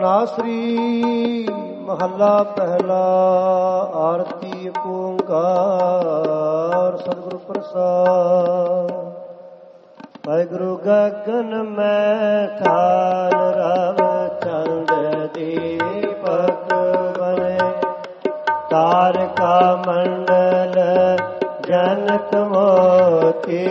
ਸਨਾਸਰੀ ਮਹੱਲਾ ਪਹਿਲਾ। ਆਰਤੀ ਓੰਕਾਰ ਸਤਿਗੁਰੂ ਪ੍ਰਸਾਦਿ। ਵਾਹਿਗੁਰੂ ਗਗਨ ਮੈਂ ਠਾਲ ਰਵ ਚੰਦ ਦੀਪਕ ਬਨੇ। ਤਾਰਕਾ ਮੰਡਲ ਜਨਕ ਮੋਤੀ।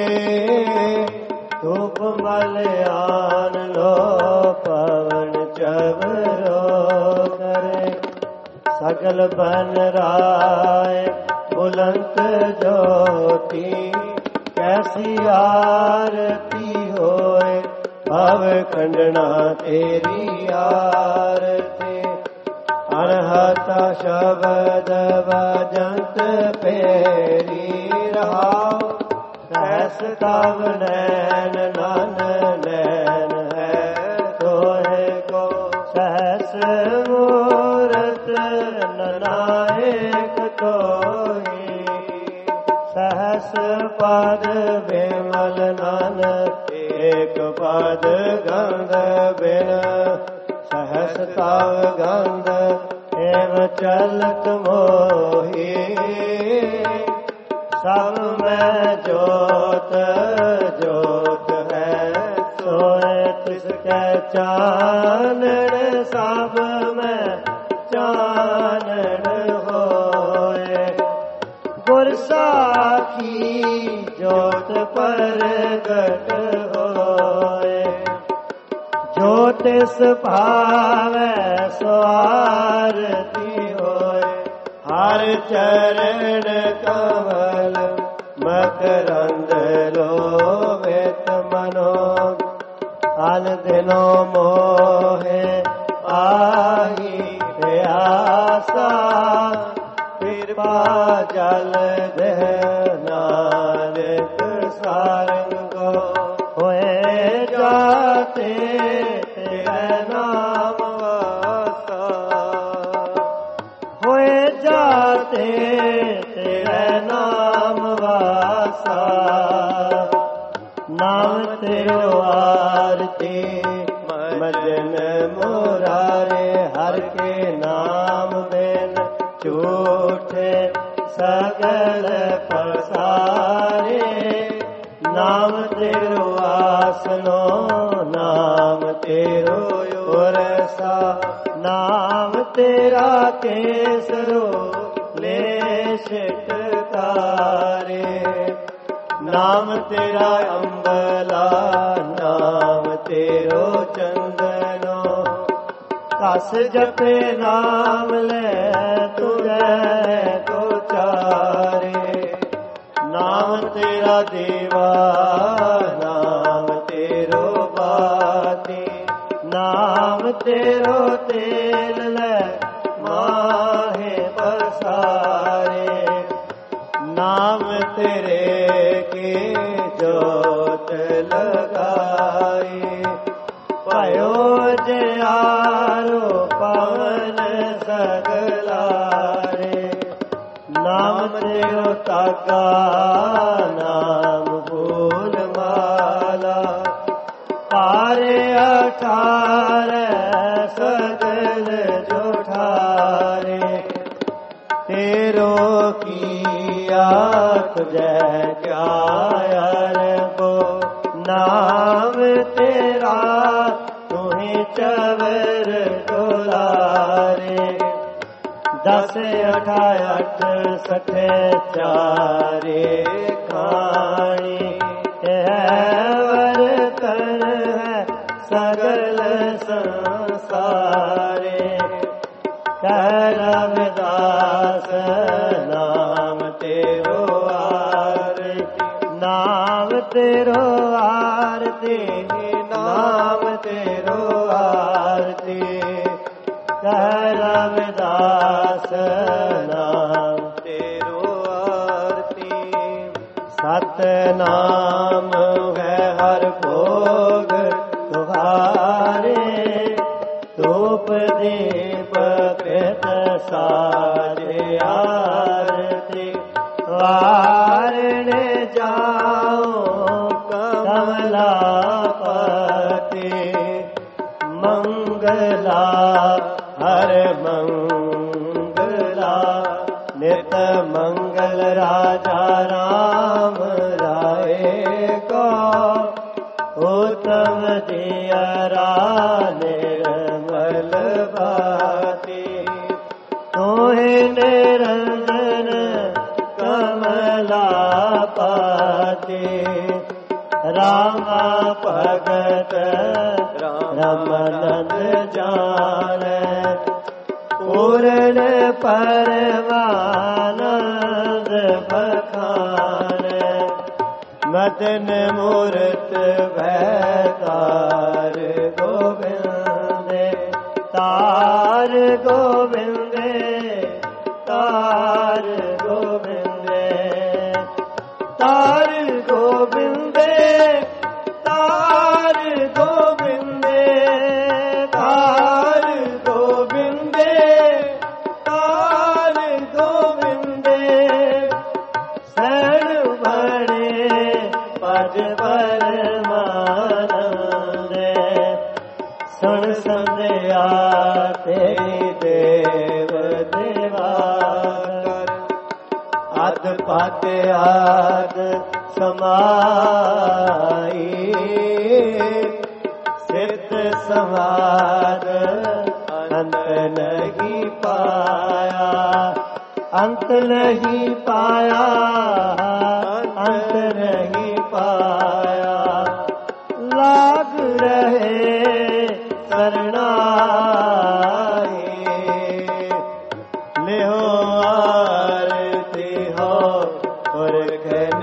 ਧੂਪ ਮਲਿਆਨ ਲੋ ਪਵਨ ਚਵਰੋ ਕਰੇ। ਸਗਲ ਬਨ ਰਾਏ ਬੁਲੰਦ ਜੋਤੀ। ਕੈਸੀ ਆਰਤੀ ਹੋਏ ਭਵ ਖੰਡਨਾ ਤੇਰੀ ਆਰਤੀ। ਅਨਹਤ ਸ਼ਬਦ ਵਜੰਤ ਪੇਰੀ ਰਹਾਉ। ਸਹਿਸ ਤਵ ਨੈਨ ਨਨ ਨੈਨ ਹੈ ਤੋਹਿ ਕੋ। ਸਹਿਸ ਮੂਰਤ ਨਨਾਇਕ ਤੋਹੀ। ਸਹਿਸ ਪਦ ਬਿਮਲ ਨਨ ਏਕ ਪਦ ਗੰਧ ਬਿਨ। ਸਹਿਸ ਤਵ ਗੰਧ ਏਵ ਚਲਤ ਮੋਹੀ। ਸਭ ਮੈਂ ਜੋਤ ਜੋਤ ਹੈ ਸੋਇ ਤਿਸ ਕੈ ਚਾਨਣ। ਸਭ ਮੈਂ ਚਾਨਣ ਹੋਏ। ਗੁਰ ਸਾਖੀ ਜੋਤ ਪ੍ਰਗਟ ਹੋਏ। ਜੋ ਤਿਸ ਭਾਵੈ ਸੋ ਆਰਤੀ ਹੋਏ। ਹਰ ਚਰਨ ਕਮਲ ਮਕਰੰਦ ਲੋਭਿਤ ਮਨੋ। ਅਨ ਦਿਨੋ ਮੋਹਿ ਆਹੀ ਪਿਆਸਾ। ਕਿਰਪਾ ਜਲ ਦੇ ਨਾਨਕ ਸਾਰੰਗੋ। ਹੋਏ ਜਾਤੇ ਤੇਰੇ ਨਾਮ ਵਾਸਾ। ਹੋਏ ਜਾਤੇ ਤੇਰੇ ਨਾਮ ਵਾਸਾ। ਨਾਮ ਤੇਰੋ ਆਰਤੀ ਮਜਨ ਮੁਰਾਰੇ। ਹਰ ਕੇ ਨਾਮ ਬਿਨ ਝੂਠੇ ਸਗਲ ਪਸਾਰੇ। ਨਾਮ ਤੇਰੋ ਆਸਨੋ ਨਾਮ ਤੇਰੋ ਉਰਸਾ। ਨਾਮ ਤੇਰਾ ਕੇਸਰੋ ਲੇਸ਼ ਟਕਾਰੇ। ਨਾਮ ਤੇਰਾ ਅੰਬਲਾ ਨਾਮ ਤੇਰੋ ਚੰਦਨੋ। ਕਸ ਜਪੇ ਨਾਮ ਲੈ ਤੁਰੈ ਕੋ ਚਾਰੇ। ਨਾਮ ਤੇਰਾ ਦੇਵਾ ਨਾਮ ਤੇਰੋ ਬਾਤੀ। ਨਾਮ ਤੇਰੋ ਤੇਲ ਲੈ ਮਾਹੇ ਬਰਸਾਰੇ। ਨਾਮ ਤੇਰੇ ਕੀ ਜੋਤ ਲਗਾਈ। ਭਇਓ ਜਿਆਰੋ ਪਵਨ ਸਗਲਾਰੇ। ਨਾਮ ਤੇਰੋ ਤਾਗਾ ਨਾਮ ਫੂਲ ਮਾਲਾ। ਪਾਰੇ ਅਠਾਰੈ ਸਗਲ ਜੁਠਾਰੇ। ਤੇਰੋ ਕੀਆ ਤੁਝੈ ਕਿਆ ਅਰਬੋ। ਨਾਮ ਤੇਰਾ ਤੁਹੀਂ ਚਵਰ ਦੁਲਾਰੇ। 10 ਅਠ ਸਠੇ ਚਾਰੇ ਖਾਣੀ। ਇਹ ਵਰਤਨ ਹੈ ਸਗਲ ਸੰਸਾਰੇ। ਕਹਿ ਰਵਿਦਾਸ ਨਾਮ ਤੇਰੋ ਆਰਤੀ। ਨਾਮ ਤੇਰੋ ਆਰਤੀ। ਨਾਮ ਤੇਰੋ ਆਰਤੀ। ਕਹਿ ਰਵਿਦਾਸ ਨਾਮ ਤੇਰੋ ਆਰਤੀ। ਸਤਿਨਾਮ ਹੈ ਹਰ ਭੋਗ ਤੁਹਾਰੇ। ਧੂਪ ਦੀਪ ਪਿਤ ਸਾਰੇ ਆਰਤੀ। ਵਾਰਣੇ ਜਾਓ ਕਮਲਾਪਤੀ। ਮੰਗ मंगला हर मंगला नित मंगल राजा राम राय को उत्तम दियरा निर्मल भाति तोहे निरंजन कमला पाते रामा भगत रमनंद जान पूर्ण परमानंद बखान मदन मूर्त भैतार गोविंद तार गोविंद तार गोविंद तार गोविंद तार गोविंद तार गोविंद तार गोविंद शरण बड़े पद परमानंद सुन संध्या तेरी देव देवाकर अद पद आद समाई सिद्ध समाद अंत नहीं पाया अंत नहीं पाया अंत नहीं पाया लाग रहे शरणाई लेहो आरती हो पुरख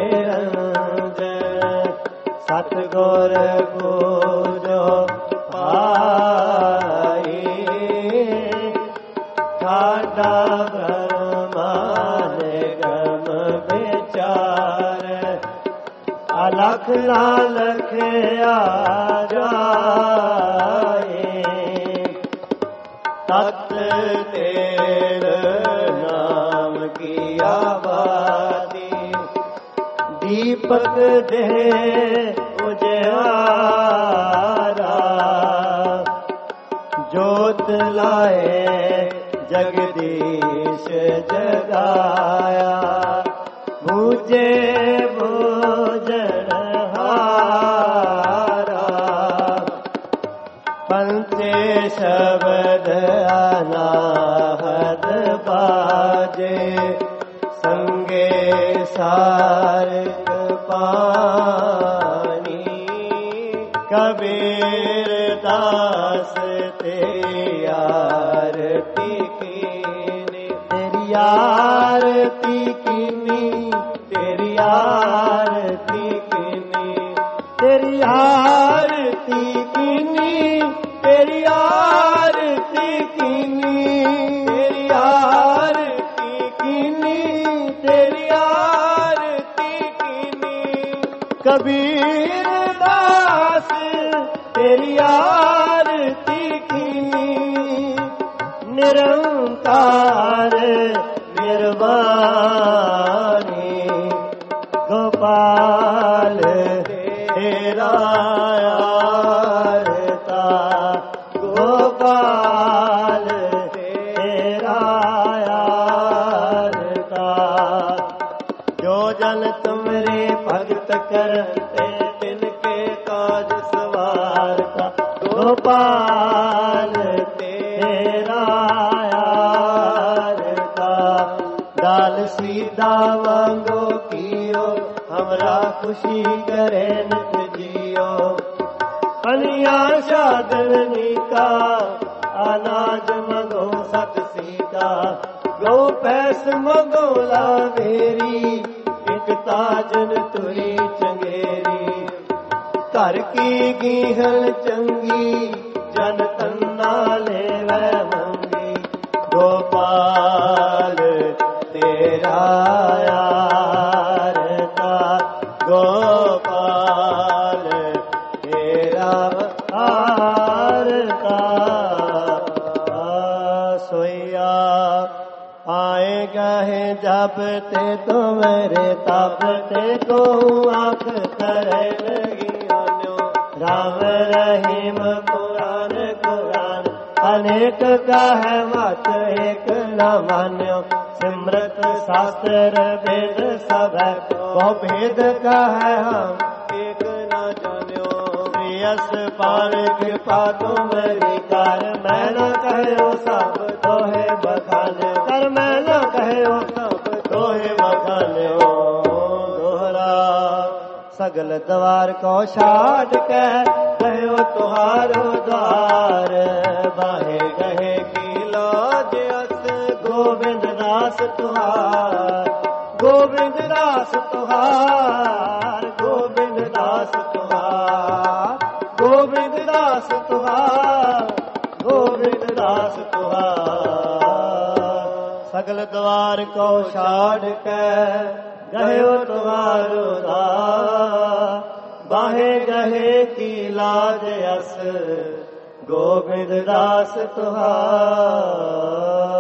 निरंजन सतगुर पूजो पाई ठाडा ब्रह्मान गम विचार अलख लालख आ जाए तत् तेल नाम की आबादी दीपक दे उजियारा जोत लाए जगदीश जगाया मुझे भोजन हारा पंचे शब्द अनाहत बाजे संगे सारंग पानी कबीर दास तेरी आरती कीनी तेरी आरती कीनी तेरी आरती कीनी तेरी आरती कीनी तेरी आरती कीनी तेरी आरती कीनी तेरी आरती कीनी कबीर दास तेरी आरती कीनी निरंकार निर्वाणी गोपाल तेरा आरता गोपाल तेरा आरता जो जन तुमरे भगत करते तिनके काज सवारता गोपाल तेरा आरता दाल सीधा वांगो कियो हमरा खुशी करे नित जियो अनिया शादनी का अनाज मगो सत सीता गौ पैस मगो लावेरी एक ताजन तुरी चंगेरी घर की गीहल चंगी जन तन्ना ले वह मंगी गोपाल तेरा आरता गोपाल तेरा आरता सोया आएगा है जब ते तुम्हारे तब ते को आँख करे लगी राम रहीम कुरान कुरान ਅਨੇਕ ਕਹੈ ਮਤ ਏਕ ਨ ਮਾਨਿਓ ਸਿਮਰਤ ਸ਼ਾਸਤਰ ਵੇਦ ਸਭੈ ਬਹੁ ਭੇਦ ਕਹੈ ਹਮ ਏਕ ਨ ਜਾਣਿਓ ਪ੍ਰਿਯਸ ਪਾਲ ਕਿਰਪਾ ਤੁਮਰੀ ਕਰ ਮੈਂ ਨ ਕਹਿਓ ਸਭ ਤੋਹੇ ਬਖਾਨਿਓ ਕਰ ਮੈਂ ਨ ਕਹਿਓ ਸਭ ਤੋਹੇ ਬਖਾਨਿਓ ਦੋਹਰਾ ਸਗਲ ਦਵਾਰ ਕੋ ਛਾੜ ਕੇ ਕਹਿਓ ਤੁਹਾਰੋ ਦਵਾਰ ਬਾਹੇ ਗਹੇ ਕੀ ਲਾਜ ਅਸ ਗੋਬਿੰਦ ਦਾਸ ਤੁਹਾਰ ਗੋਬਿੰਦ ਦਾਸ ਤੁਹਾਰ ਗੋਬਿੰਦ ਦਾਸ ਤੁਹਾਰ ਗੋਬਿੰਦ ਦਾਸ ਤੁਹਾਰ ਗੋਬਿੰਦ ਦਾਸ ਤੁਹਾਰ ਸਗਲ ਦਵਾਰ ਕੋ ਛਾੜ ਕੇ ਗਹਿਓ ਤੁਹਾਰੋ ਦਾ ਬਾਹੇ ਗਹੇ ਕੀ ਲਾਜ ਅਸ ਗੋਬਿੰਦ ਦਾਸ ਤੁਹਾਰ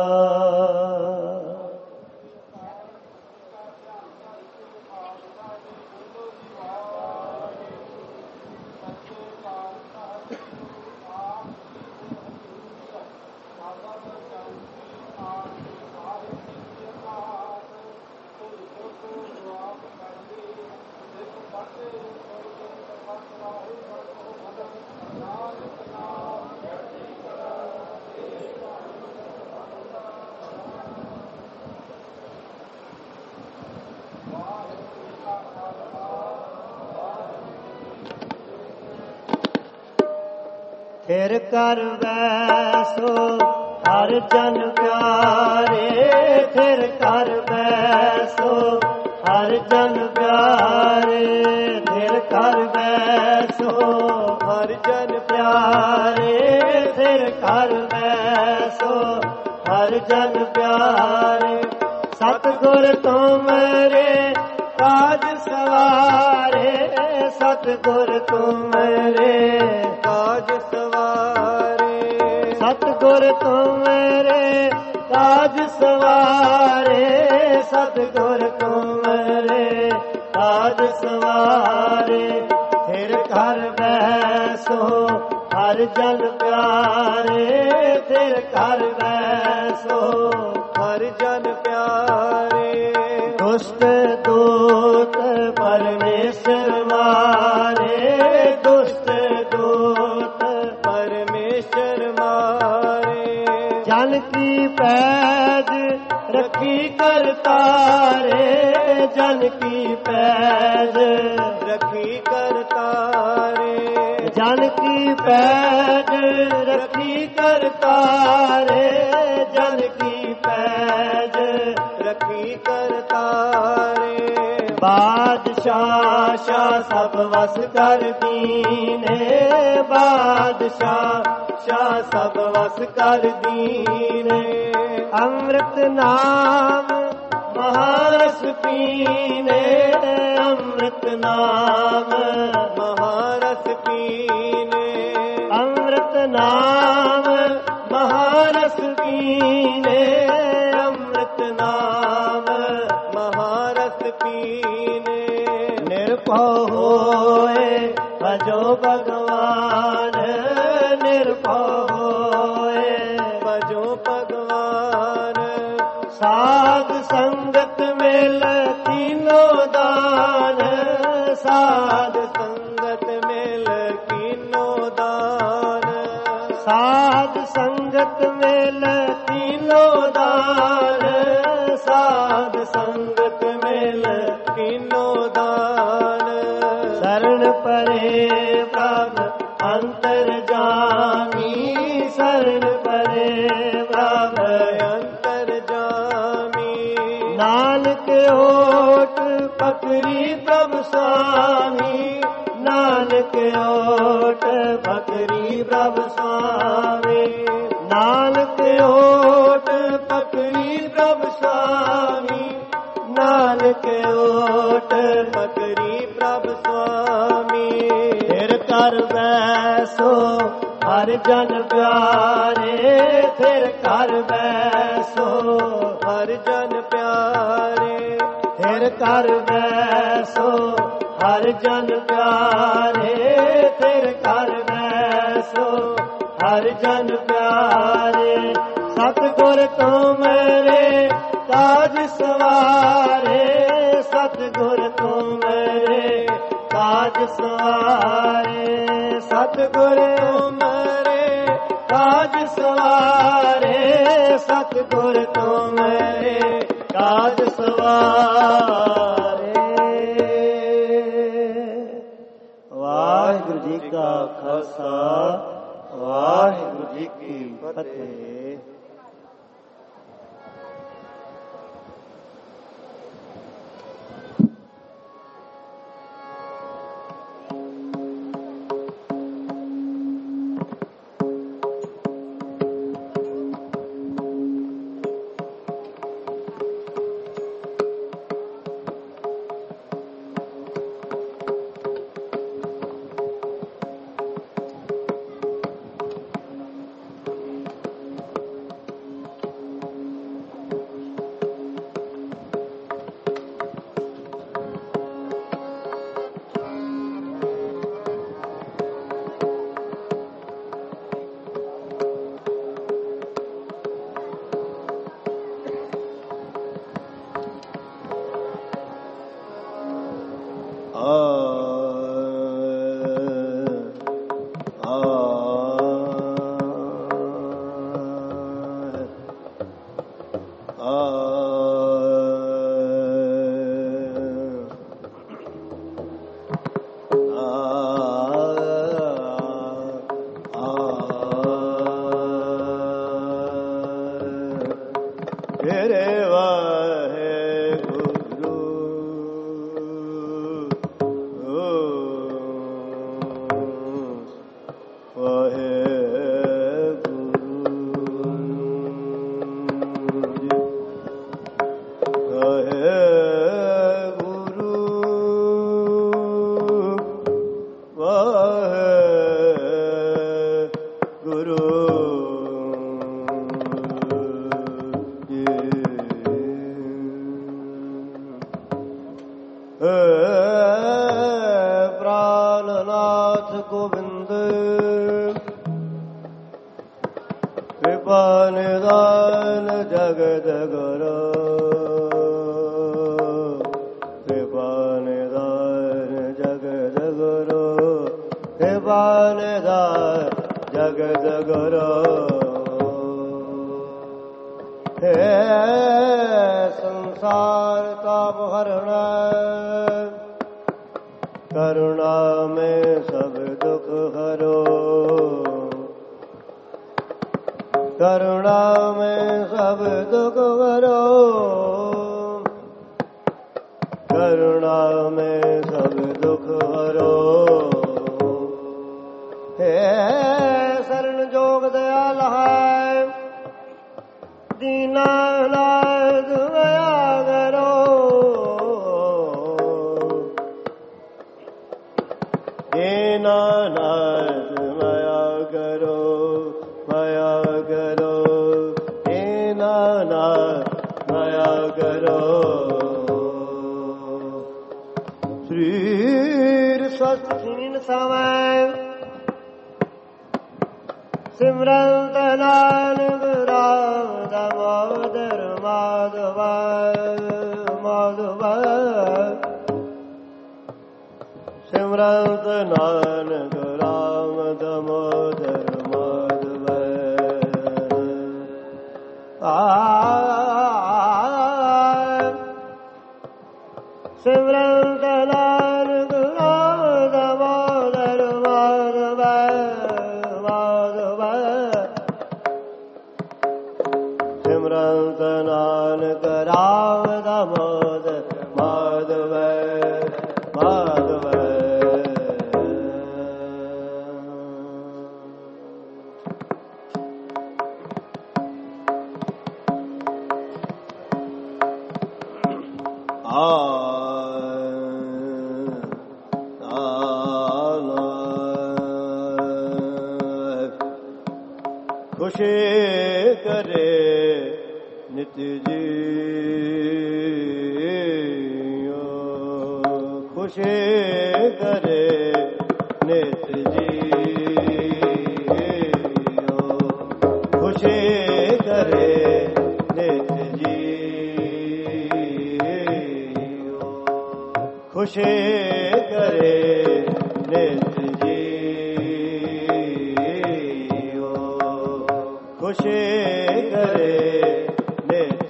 ਫਿਰ ਕਰ ਬੈਸੋ ਹਰ ਜਨ ਪਿਆਰੇ ਫਿਰ ਕਰ ਬੈਸੋ ਹਰ ਜਨ ਪਿਆਰੇ ਫਿਰ ਕਰ ਬੈਸੋ ਹਰ ਜਨ ਪਿਆਰੇ ਫਿਰ ਕਰ ਬੈਸੋ ਹਰ ਜਨ ਪਿਆਰੇ ਸਤਿਗੁਰ ਤੁਮਰੇ ਕਾਜ ਸਵਾਰੇ ਸਤਿਗੁਰ ਤੁਮਰੇ ਕਾਜ ਸਵਾਰੇ ਸਤਿਗੁਰ ਤੁਮਰੇ ਕਾਜ ਸਵਾਰੇ ਸਤਿਗੁਰ ਤੁਮਰੇ ਕਾਜ ਸਵਾਰੇ ਫਿਰ ਘਰ ਬੈਸੋ ਹਰ ਜਨ ਪਿਆਰੇ ਫਿਰ ਘਰ ਬੈਸੋ ਹਰ ਜਨ ਪਿਆਰੇ ਦੁਸ਼ਟ ਦੂਤ ਪਰਮੇਸ਼ਰ ਮਾਰੇ ਦੁਸ਼ਟ ਦੂਤ ਪਰਮੇਸ਼ਰ ਮਾਰੇ ਜਨ ਕੀ ਪੈਜ ਰੱਖੀ ਕਰਤਾਰੇ ਜਨ ਕੀ ਪੈਜ ਰੱਖੀ ਕਰਤਾਰੇ ਜਨ ਕੀ ਪੈਜ ਰੱਖੀ ਕਰਤਾਰੇ ਜਨ ਕੀ ਪੈਜ ਰੱਖੀ ਕਰਤਾਰੇ ਬਾਦਸ਼ਾਹ ਸ਼ਾਹ ਸਭ ਵਸ ਕਰ ਦੀਨੇ ਬਾਦਸ਼ਾਹ ਸ਼ਾਹ ਸਭ ਵਸ ਕਰ ਦੀਨੇ ਅੰਮ੍ਰਿਤ ਨਾਮ ਮਹਾਰਸ ਪੀਨੇ ਅੰਮ੍ਰਿਤ ਨਾਮ ਮਹਾਰਸ ਪੀਨੇ ਅੰਮ੍ਰਿਤ ਨਾਮ ਮਹਾਰਸ ਪੀਨੇ ਅੰਮ੍ਰਿਤ ਨਾਮ ਮਹਾਰਸ ਪੀਨੇ ਨਿਰਭਉ ਹੋਏ ਭਜੋ ਭਗਵਾਨ ਨਿਰਭਉ ਹੋਏ ਭਜੋ ਭਗਵਾਨ ਸਾਧ ਸੰਗਤ ਮਿਲ ਕੀਨੋ ਦਾਨ ਸਾਧ ਸੰਗਤ ਮਿਲ ਕੀਨੋ ਦਾਨ ਸਾਧ ਸੰਗਤ ਮਿਲ ਕੀਨੋ ਦਾਨ ਸਾਧ ਸੰਗਤ ਮਿਲ ਕੀਨੋ ਦਾਨ ਸ਼ਰਨ ਪਰੇ ਪ੍ਰਭ ਅੰਤਰ ਜਾਮੀ ਸ਼ਰਨ ਪਰੇ ਪ੍ਰਭ ਅੰਤਰ ਜਾਮੀ ਨਾਨਕ ਓਟ ਪਕਰੀ ਪ੍ਰਭ ਸੁਆਮੀ ਨਾਨਕ ਓਟ ਪਕਰੀ ਪ੍ਰਭ ਸੁਆਮੀ ਨਾਨਕ ਓਟ ਪਕਰੀ ਪ੍ਰਭ ਸੁਆਮੀ ਨਾਨਕ ਓਟ ਪਕਰੀ ਪ੍ਰਭ ਸੁਆਮੀ ਫਿਰ ਕਰ ਬੈਸੋ ਹਰ ਜਨ ਪਿਆਰੇ ਫਿਰ ਕਰ ਬੈਸੋ ਹਰ ਜਨ ਪਿਆਰੇ ਫਿਰ ਕਰ ਬੈਸੋ ਹਰ ਜਨ ਪਿਆਰੇ ਫਿਰ ਕਰ ਬੈਸੋ हर जन प्यारे, सतगुर तो मेरे काज सवारे, सतगुर तो मेरे काज सवारे, सतगुर तो मेरे काज सवारे, सतगुर तो मेरे काज सवारे। वाहिगुरु जी का खालसा, वाहिगुरु जी की फतेह। खुशे करे नित जी खुश करे नित जियो, खुश करे नित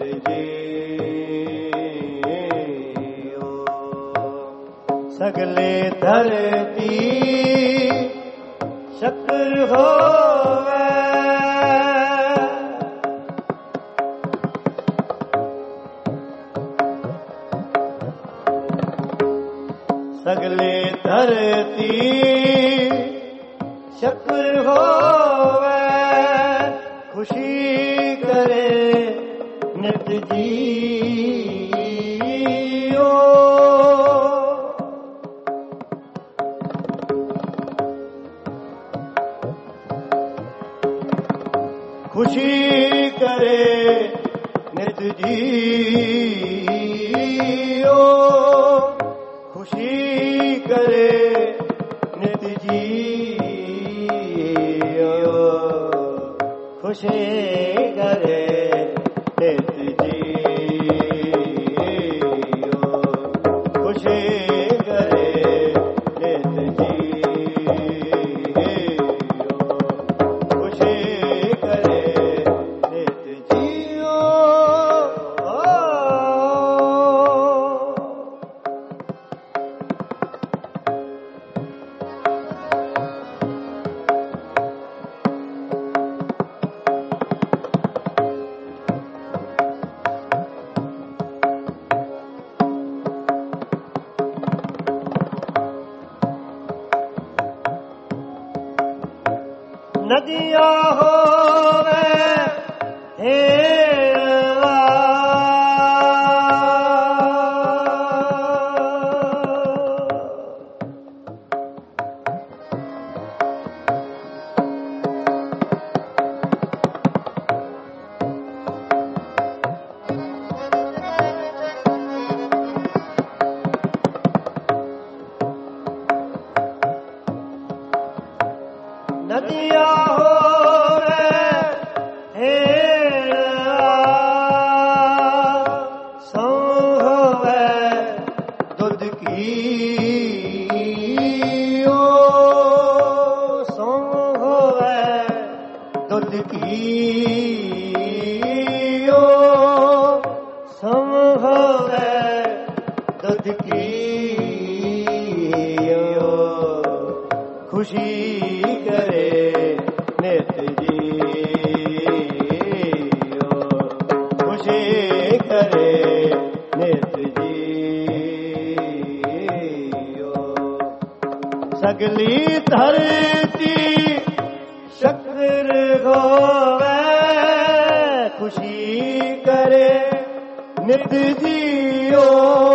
जियो। सगले धरती शक्र होवे, सगले धरती शक्र होवे, खुशी करे नित जियो। खुशी करे नित जियो, खुशी करे नित जियो, खुशी करे नित जियो, खुशी करे नित जियो, खुशी करे नित जियो। नदियाँ होवे हेरवा, नदियाँ होवे हेरवा, सौ होवे दूध की ओ, सौ होवे दूध की ओ, सौ होवे दूध की ओ, खुशी करे नित जियो, खुशी करे नित जियो। सगली धरती शक्र होवे, खुशी करे नित जियो।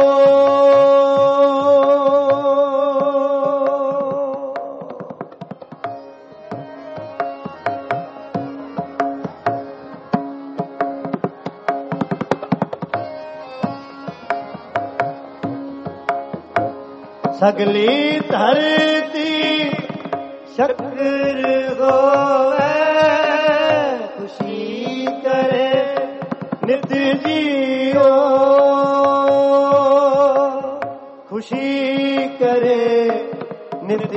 सगली धरती शक्र होवे, खुशी करे नित जियो, खुशी करे नित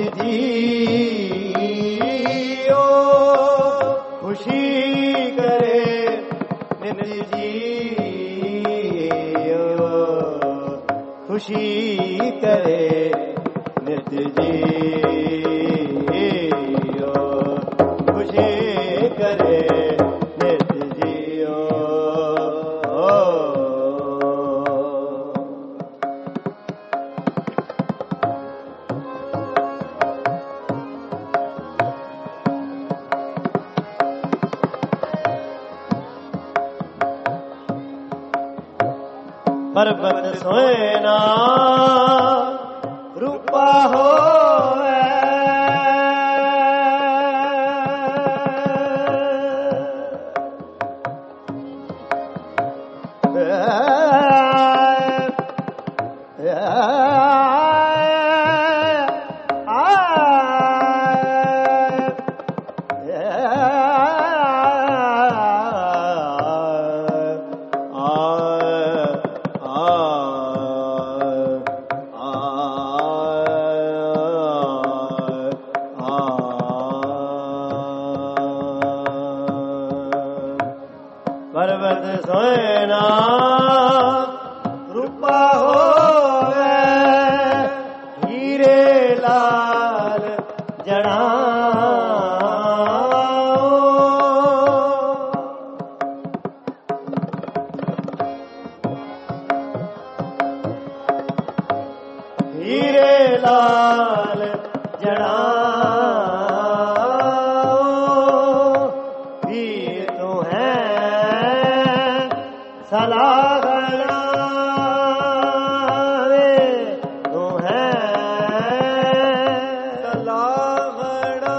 जियो, खुशी करे नित जियो, खुशी करे नित जियो, खुशी करे नित जियो। पर्वत सोना रूपा होवे, ਪਰਬਤ ਸੋਇਨਾ ਰੂਪਾ ਹੋਵੇ ਹੀਰੇ ਲਾਲ ਜੜਾ ਹੀਰੇ ਲਾਲ ਜੜਾ ਵੀਰ ਤੂੰ ਹੈ ਸਲਾਹਣਾ ਵੇ ਤੂੰ ਹੈ ਸਲਾਹਣਾ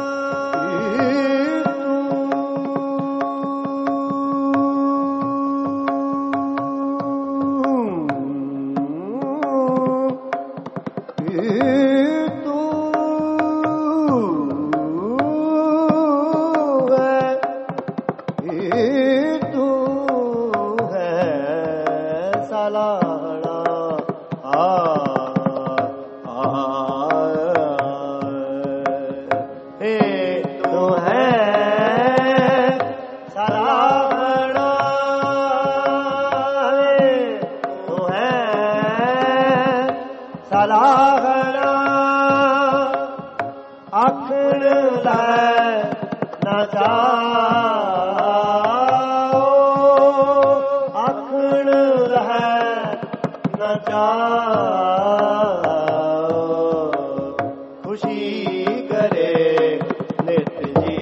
ਆਖਣ ਲੈ ਨਾ ਜਾਓ ਆਖਣ ਰਹਿ ਨਾ ਜਾਓ ਖੁਸ਼ੀ ਕਰੇ ਨਿਤ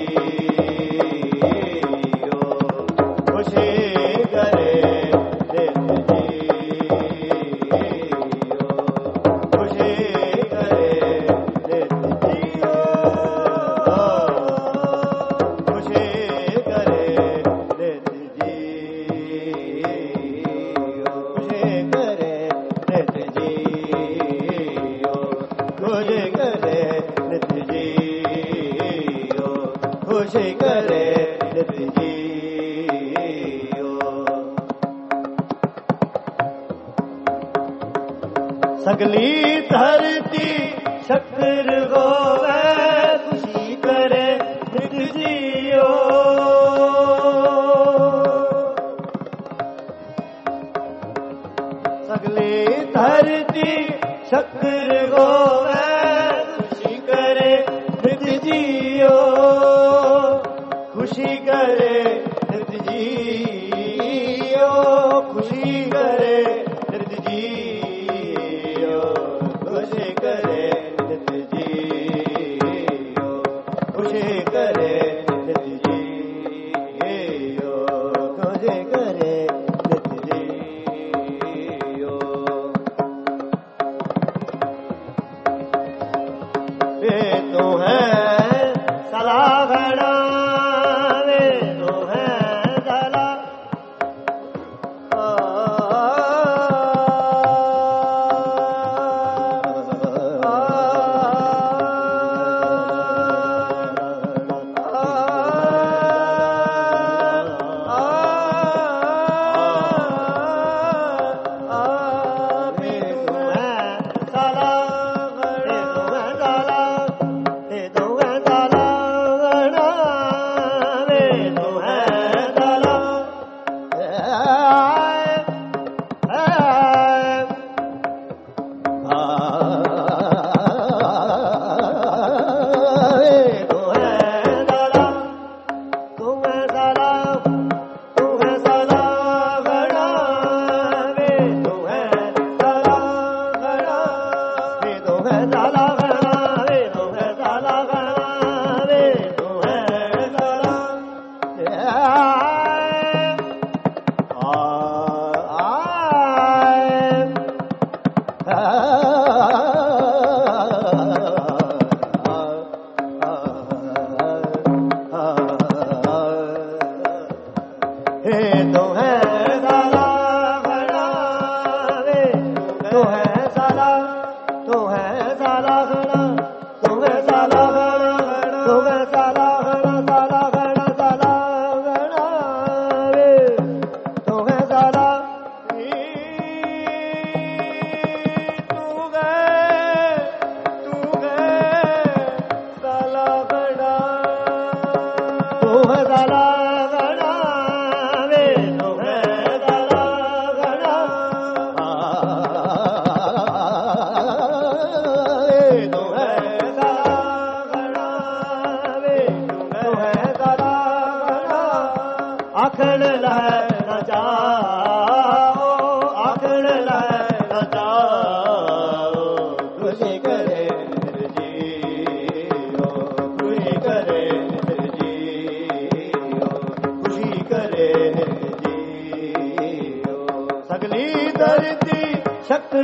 ਜੀਓ ਖੁਸ਼ੀ ਕਰੇ ਨਿਤ ਜੀਓ ਖੁਸ਼ੀ ਕਰੇ ਨਿਤ ਜੀਓ ਖੁਸ਼ੀ ਕਰੇ ਨਿਤ ਜੀਓ ਖੁਸ਼ੀ ਕਰੇ ਨਿਤ ਜੀਓ ਖੁਸ਼ੀ ਕਰੇ ਨਿਤ ਜੀਓ ਖੁਸ਼ੀ ਕਰੇ ਨਿਤ ਜੀਓ ਸਗਲੀ ਧਰਤੀ ਸ਼ੱਕਰ ਹੋਵੇ ਖੁਸ਼ੀ ਕਰੇ ਨਿਤ ਜੀਓ ਸਗਲੀ ਧਰਤੀ ਸ਼ੱਕਰ ਹੋਵੇ ਖੁਸ਼ੀ ਕਰੇ ਨਿਤ ਜੀਓ ਖੁਸ਼ੀ ਕਰੇ ਨਿਤ ਜੀਓ ਖੁਸ਼ੀ ਕਰੇ ਨਿਤ ਜੀਓ ਖੁਸ਼ੀ ਕਰੇ ਨਿਤ ਜੀਓ ਖੁਸ਼ੀ ਕਰੇ ਨਿਤ ਜੀਓ ਖੁਸ਼ੀ ਕਰੇ ਨਿਤ ਜੀਓ ਵੇ ਤੂੰ ਹੈ ਸਲਾਹਣਾ ਵੇ ਤੂੰ ਹੈ ਸਲਾ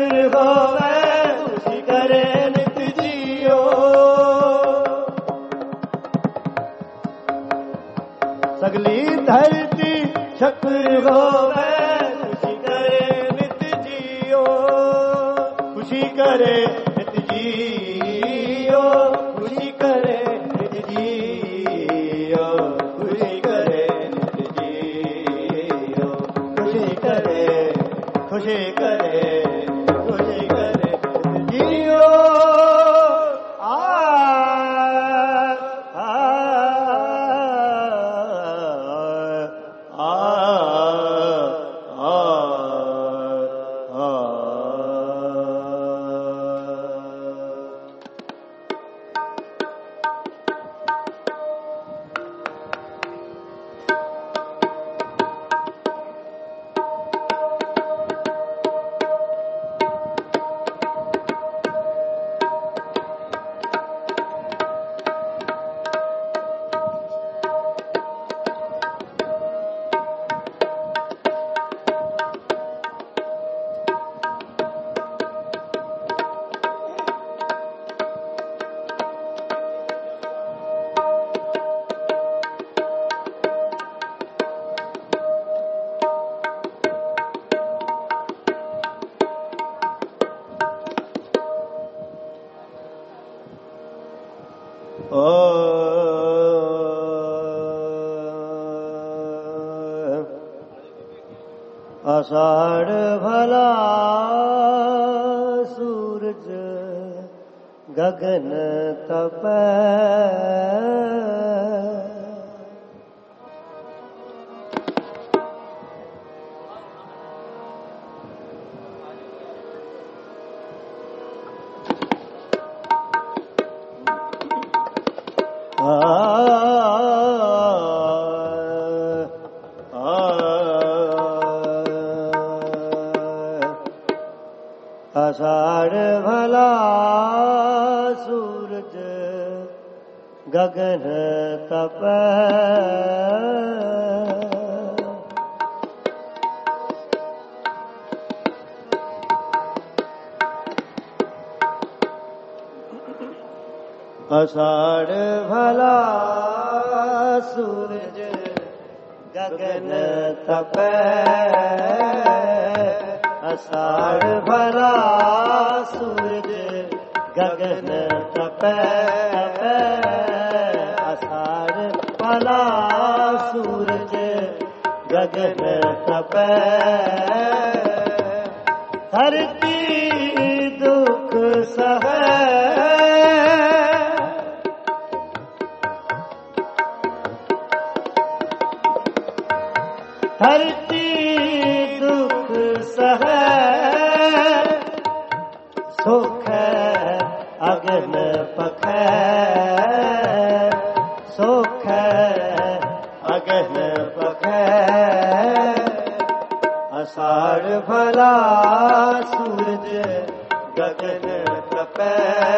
शक्र होवे खुशी करे नित जियो सगली धरती शक्र होवे खुशी करे नित जियो खुशी करे नित जियो खुशी करे नित जियो खुशी करे नित जियो खुशी करे खुशी करे खुशी करे नित जियो आषाढ़ भला सूरज गगन तपै आषाढ़ भला सूरज गगन तपै आषाढ़ भला सूरज गगन तपै आषाढ़ भला सूरज गगन तपै आषाढ़ भला सूरज गगन तपै धरती दुख सहै धरती दुख सहै सुख अगन पखै सुख अगन पखै आषाढ़ भला सूरज गगन तपै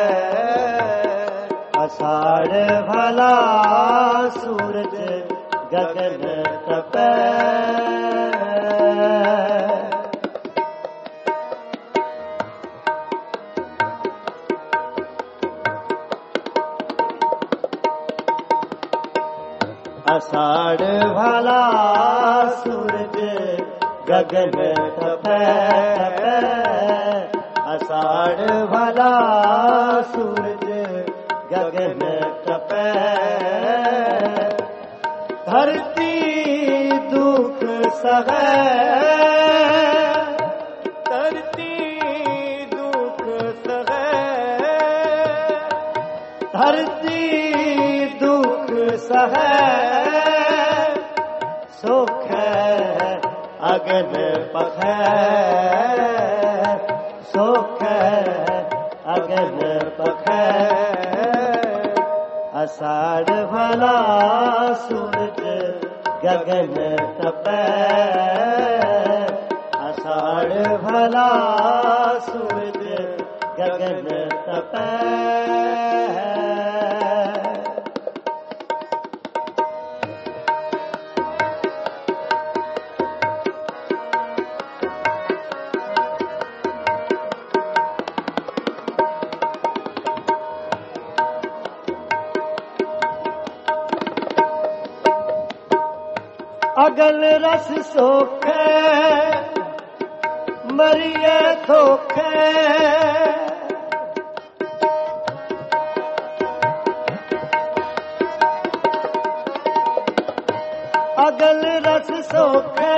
आषाढ़ भला सूरज गगन तपै आषाढ़ भला सूरज गगन तपै आषाढ़ भला सूरज गगन तपै धरती दुख सहै धरती दुख सहै धरती दुख सहै सुख अगन पखै सुख अगन पखै आषाढ़ भला सूरज गगन तपै आषाढ़ भला सूरज गगन तपै अगल रस सोखे मरिए थोखे अगल रस सोखे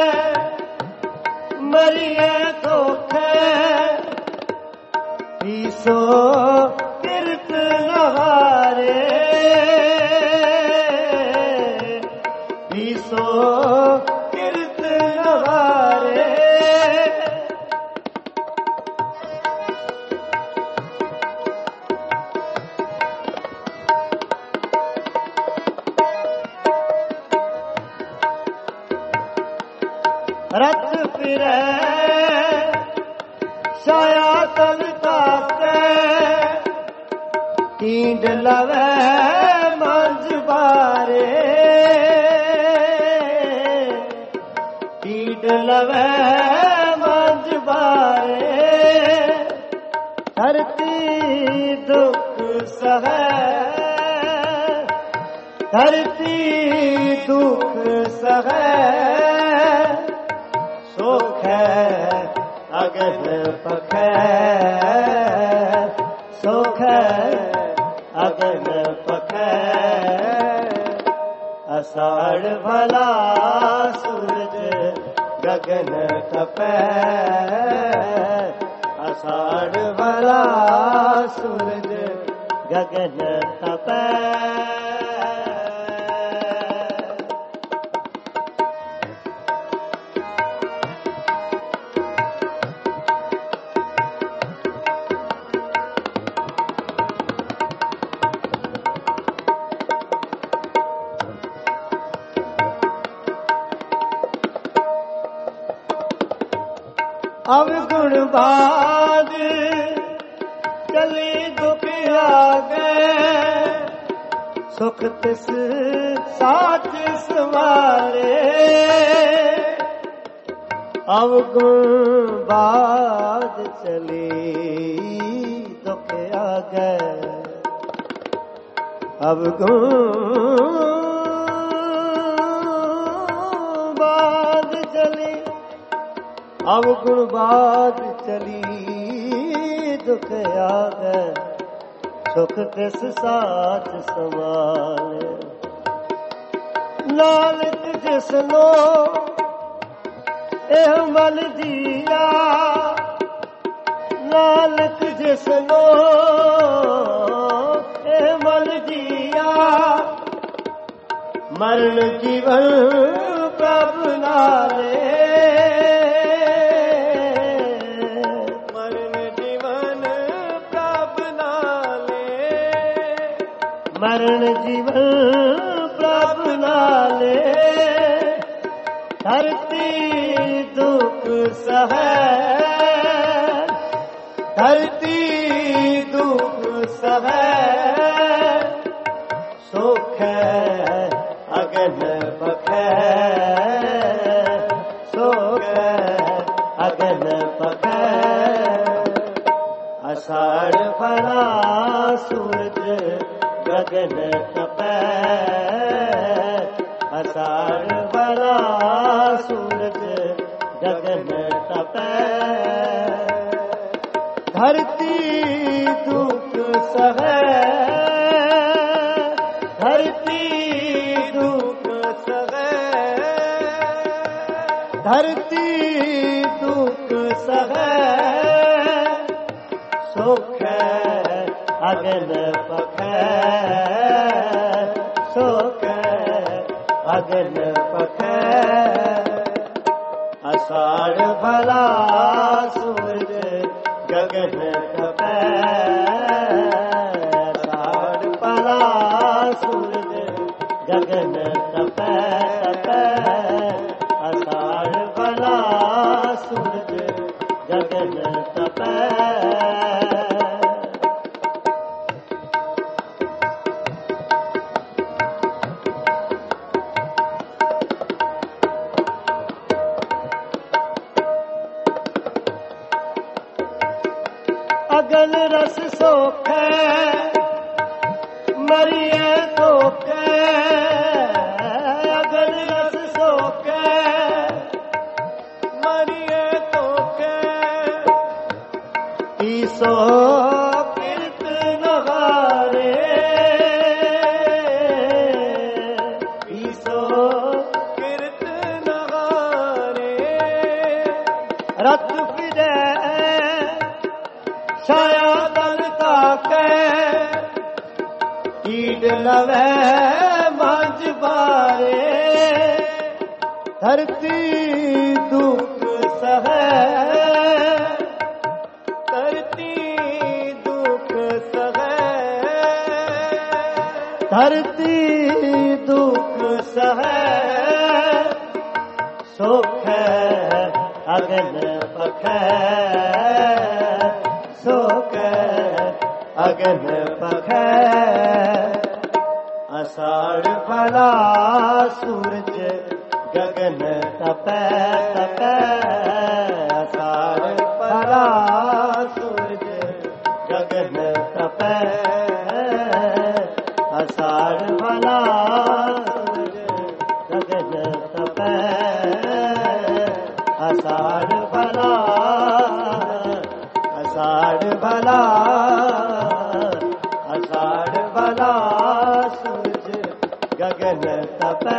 मरिए थोखे पीसो किरत नहारे पीसो किरत नहारे रथ फिरे छाया तल ताके टींड लवे मंझ बारे टींड लवे मंझ बारे धरती दुख सहे धरती दुख सहे सुख है अगन पखे सुख है अगन पखे अषाढ़ भला सूरज गगन तपे अषाढ़ भला सूरज गगन तपे अवगुण बाद चली दुख आगे सुख तिस साथ सवारे अवगुण बाद चली दुख आगे अवगुण बाद चली अवगुण बाद चली दुख आगे सुख तिस साथ समाले नानक जिसनो एह मन दिया नानक जिसनो एह मन दिया मरण जीवन प्रभु नाले मरण जीवन प्रभु नाले धरती दुख सहे धरती दुख सहे सुख अगन पखे सुख अगन पखे अषाढ़ भला सूरज गगन तपे अषाढ़ भला सूरज गगन तपे धरती दुख सहे धरती दुख सहे धरती दुख सहे सुख अगन पखे सुख अगन पखे अषाढ़ भला सूरज गगन तपे अषाढ़ भला सूरज गगन तपे तपे अषाढ़ भला सूरज गगन तपे अगल रस सोखे मरिए धोखे अगल रस सोखे ਲਵੇ ਮੰਝ ਬਾਰੇ ਧਰਤੀ ਦੁੱਖ ਸਹੈ ਧਰਤੀ ਦੁੱਖ ਸਹੈ ਧਰਤੀ ਦੁੱਖ ਸਹੈ ਸੁਖ ਅਗਨ ਪਖੈ ਸੁਖ ਅਗਨ ਪਖੈ ਅਸਾੜ ਭਲਾ ਸੂਰਜ ਗਗਨ ਤਪੈ ਤਪੈ ਅਸਾੜ ਭਲਾ ਸੂਰਜ ਗਗਨ ਤਪੈ ਅਸਾੜ ਭਲਾ ਸੂਰਜ ਗਗਨ ਤਪੈ ਅਸਾੜ ਭਲਾ ਅਸਾੜ ਭਲਾ ਅਸਾੜ ਭਲਾ ਸੂਰਜ ਗਗਨ ਤਪੈ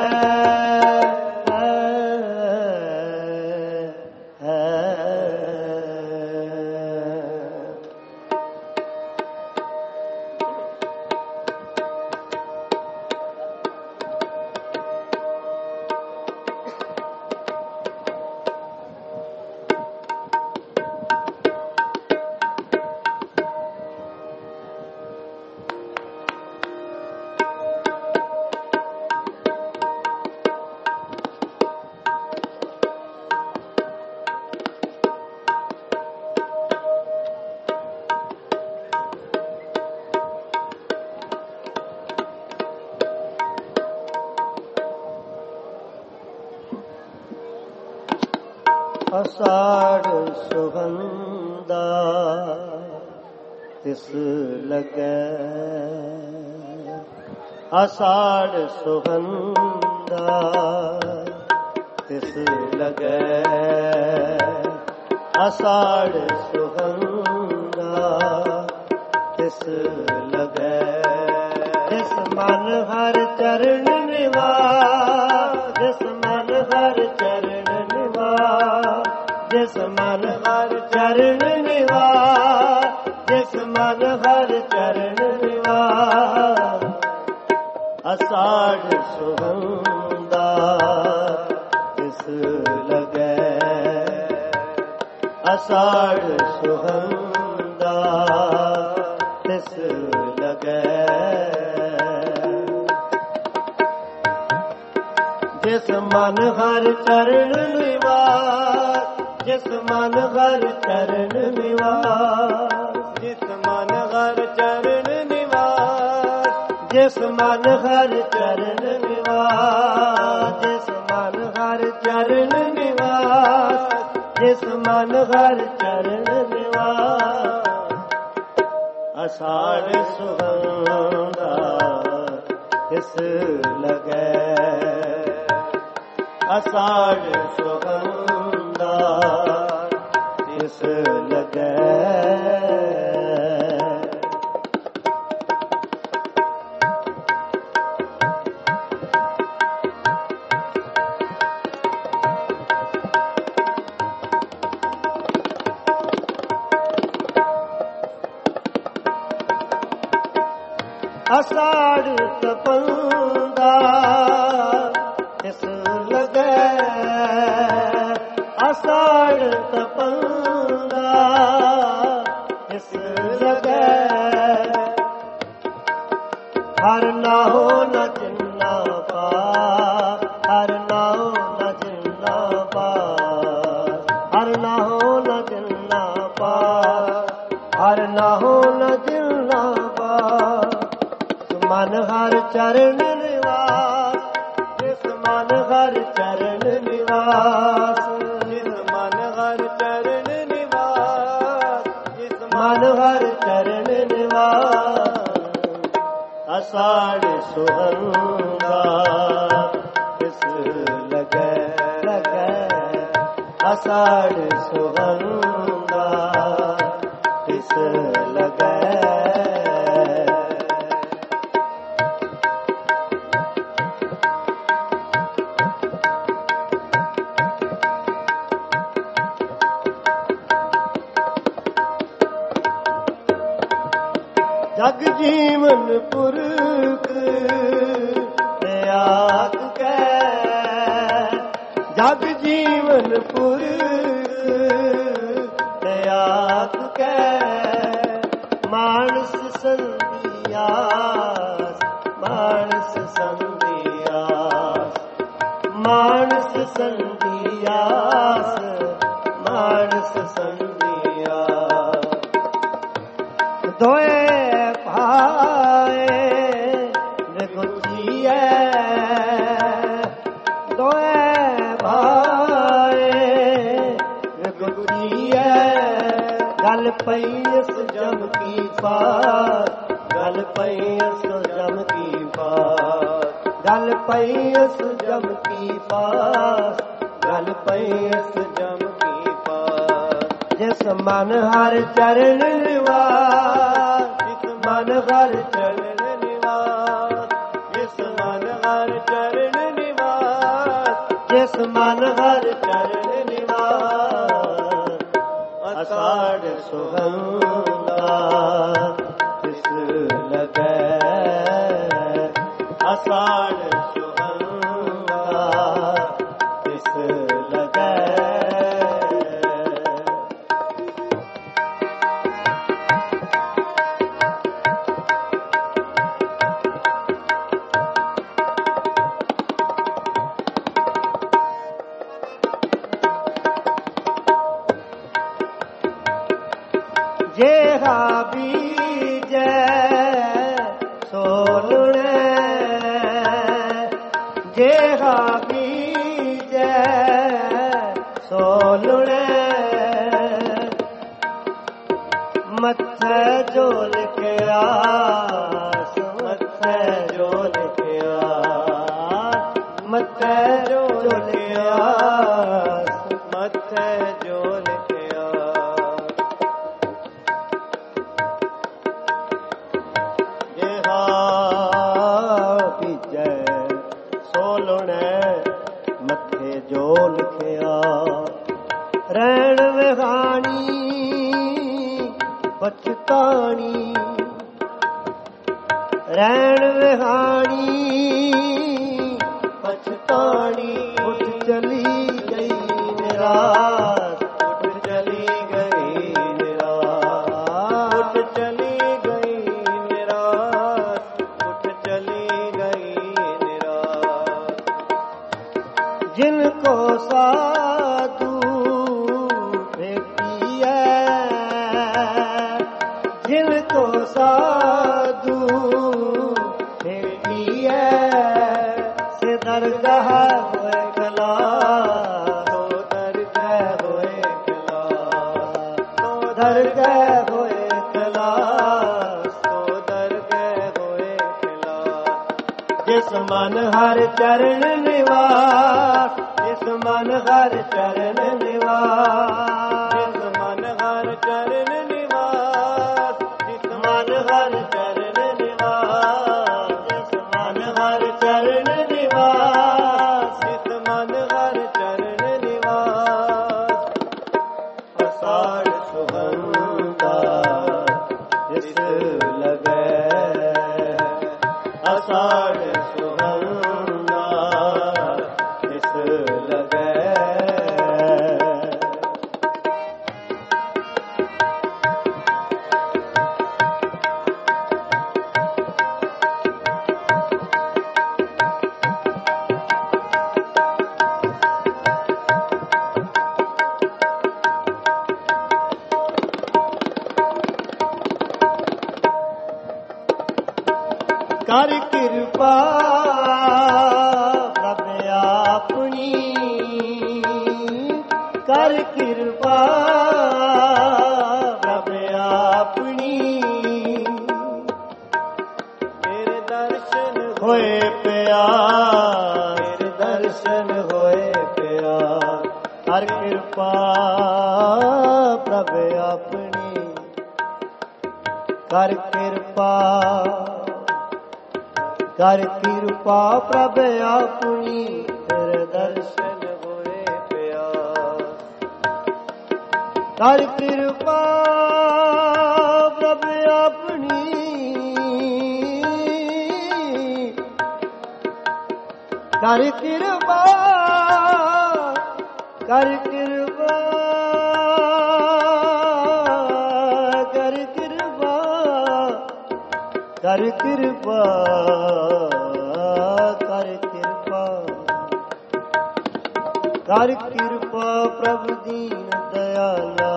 ਅਸਾੜ ਸੁਗੰਧਾ ਤਿਸ ਲਗੈ ਅਸਾੜ ਸੁਗੰਧਾ ਤਿਸ ਲਗੈ ਅਸਾੜ ਸੁਗੰਧਾ ਤਿਸ ਲਗੈ ਜਿਸ ਮਨ ਹਰ ਚਰਨ ਨਿਵਾਸ ਜਿਸ ਮਨ ਹਰ ਚਰਨ ਨਿਵਾਸ ਜਿਸ ਮਨ ਹਰ ਚਰਨ ਨਿਵਾਸ ਜਿਸ ਮਨ ਹਰ ਚਰਨ ਨਿਵਾਸ ਅਸਾੜ ਸੁਗੰਧਾ ਤਿਸ ਲਗੈ ਅਸਾੜ ਸੁਗੰਧਾ ਤਿਸ ਲਗੈ ਜਿਸ ਮਨ ਹਰ ਚਰਨ ਨਿਵਾਸ ਜਿਸ ਮਨ ਹਰ ਚਰਨ ਨਿਵਾਸ ਜਿਸ ਮਨ ਹਰ ਚਰਨ ਨਿਵਾਸ ਜਿਸ ਮਨ ਹਰ ਚਰਨ ਨਿਵਾਸ ਜਿਸ ਮਨ ਹਰ ਚਰਨ ਨਿਵਾਸ ਜਿਸ ਮਨ ਹਰ ਚਰਨ ਨਿਵਾਸ ਅਸਾੜ ਸੁਗੰਧਾ ਤਿਸ ਲਗੈ ਅਸਾੜ ਸੁਗੰਧਾ ਤਿਸ ਲਗੈ ਅਸਾੜ ਤਪੰਦਾ ਤਿਸ ਲਗੈ ਅਸਾੜ ਤਪੰਦਾ ਤਿਸ ਲਗੈ ਹਰ ਨਾਉ ਨ ਜਿੰਨਾ ਪਾ ਹਰ ਨਾਉ ਨ ਜਿੰਨਾ ਪਾ ਹਰ ਨਾਉ ਨ ਜਿੰਨਾ ਪਾ ਹਰ ਨਾਉ ਨ ਜਿੰਨਾ ਪਾ ਮਨ ਹਰ ਚਰਨ ਨਿਵਾਸ ਜਿਸ ਮਨ ਹਰ ਚਰਨ ਨਿਵਾਸ ਜਿਸ ਮਨ ਹਰ ਚਰਨ ਨਿਵਾਸ ਜਿਸ ਮਨ ਹਰ ਚਰਨ ਨਿਵਾਸ ਅਸਾੜ ਸੁਗੰਧਾ ਤਿਸ ਲਗੈ ਅਸਾੜ ਸੁਗੰਧਾ ਤਿਸ ਲਗੈ ਜਗ ਜੀਵਨ ਪੁਰਖ ਤਿਆਗ ਕੈ, ਜਗ ਜੀਵਨ ਪੁਰਖ ਤਿਆਗ ਕੈ, ਮਾਨਸ ਸੰਧਿਆਸ, ਮਾਨਸ ਸੰਧਿਆਸ, ਮਾਨਸ ਸੰਧਿਆਸ, ਮਾਨਸ ਸੰਧਿਆਸ। ਦੋਏ ਭਾਏ ਵਿਗੁਚੀਐ, ਦੋਏ ਭਾਏ ਵਿਗੁਚੀਐ, ਗਲ ਪਈ ਇਸ ਜਮ ਕੀ ਪਾਤ, ਗਲ ਪਈ ਇਸ ਜਮ ਕੀ ਪਾਤ, ਗਲ ਪਈ ਇਸ ਜਮ ਕੀ ਪਾਤ, ਗਲ ਪਈ ਇਸ ਜਮ ਕੀ ਪਾਤ। ਜਿਸ ਮਨ ਹਰ ਚਰਨ ਨਿਵਾਸ, ਜਿਸ ਮਨ ਹਰ ਚਰਨ ਨਿਵਾਸ, ਜਿਸ ਮਨ ਹਰ ਚਰਨ ਨਿਵਾਸ, ਜਿਸ ਮਨ ਹਰ ਚਰਨ ਨਿਵਾਸ। ਅਸਾੜ ਸੁਗੰਧਾ ਤਿਸ ਲਗੈ, ਅਸਾੜ ਸੁਗੰਧਾ ਤਿਸ ਲਗੈ। ਜੇਹਾ ਬੀਜੈ ਸੋ ਲੁਣੈ, ਜੇਹਾ ਬੀਜੈ ਸੋ ਲੁਣੈ, ਮੱਥੇ ਜੋ ਲਿਖਿਆ, ਮੱਥੇ ਜੋ ਲਿਖਿਆ, ਮੱਥੇ ਜੋ ਲਿਖਿਆ, ਮੱਥੇ ਜੋ ਲਿਖਿਆ। ਬੀਜੈ ਸੋ ਲੁਣੈ, ਮੱਥੇ ਜੋ ਲਿਖਿਆ। ਰਹਿਣ ਵਿਹਾਣੀ ਪਛਤਾਣੀ, ਰਹਿਣ ਵਿਹਾਣੀ ਪਛਤਾਣੀ। ਉੱਠ ਚਲੀ ਗਈ ਨਿਰਾਸ, ਉੱਠ ਚਲੀ ਗਈ ਨਿਰਾਸ, ਉੱਠ ਚਲੀ ਗਈ ਨਿਰਾਸ, ਉੱਠ ਚਲੀ ਗਈ ਨਿਰਾਸ। ਜਿਨ ਕੋ ਸਾਧੂ ਭੇਟੀਐ, ਜਿਨ ਕੋ ਸਾਧੂ ਭੇਟੀਐ, ਸੇ ਦਰਗਾਹ ਹੋਏ ਖਲਾਸ, ਸੋ ਦਰਗਾਹ ਹੋਏ ਖਲਾਸ, ਸੋ ਦਰਗਾਹ ਹੋਏ ਖਲਾਸ, ਸੋ ਦਰਗਾਹ ਹੋਏ ਖਲਾਸ। ਜਿਸ ਮਨ ਹਰ ਚਰਨ ਨਿਵਾਸ, ਜਿਸ ਮਨ ਹਰ ਚਰਨ ਨਿਵਾਸ, ਜਿਸ ਮਨ ਹਰ ਚਰਨ ਨਿਵਾਸ, ਜਿਸ ਮਨ ਹਰ ਚਰਨ ਨਿਵਾਸ, ਜਿਸ ਮਨ ਹਰ ਚਰਨ ਨਿਵਾਸ, ਜਿਸ ਮਨ ਹਰ ਚਰਨ ਨਿਵਾਸ। ਅਸਾੜ ਸੁਗੰਧਾ ਤਿਸ ਲਗੈ, ਅਸਾੜ ਸੁਗੰਧਾ ਤਿਸ ਲਗੈ। ਕਰ ਕਿਰਪਾ ਪ੍ਰਭ ਆਪਣੀ, ਕਰ ਕਿਰਪਾ ਪ੍ਰਭ ਆਪਣੀ। ਤੇਰੇ ਦਰਸ਼ਨ ਹੋਏ ਪਿਆਰ, ਤੇਰੇ ਦਰਸ਼ਨ ਹੋਏ ਪਿਆਰ। ਕਰ ਕਿਰਪਾ ਪ੍ਰਭ ਆਪਣੀ, ਕਰ ਕਿਰਪਾ, ਕਰ ਕਿਰਪਾ ਪ੍ਰਭ ਆਪਣੀ। ਤੇਰੇ ਦਰਸ਼ਨ ਹੋਏ ਪਿਆਰ। ਕਰ ਕਿਰਪਾ ਪ੍ਰਭ ਆਪਣੀ, ਕਰ ਕਿਰਪਾ ਕਰ ਕਿਰਪਾ ਕਰ ਕਿਰਪਾ ਕਰ ਕਿਰਪਾ ਕਰ ਕਿਰਪਾ ਕਰ ਕਿਰਪਾ ਪ੍ਰਭ ਦੀਨ ਦਇਆਲਾ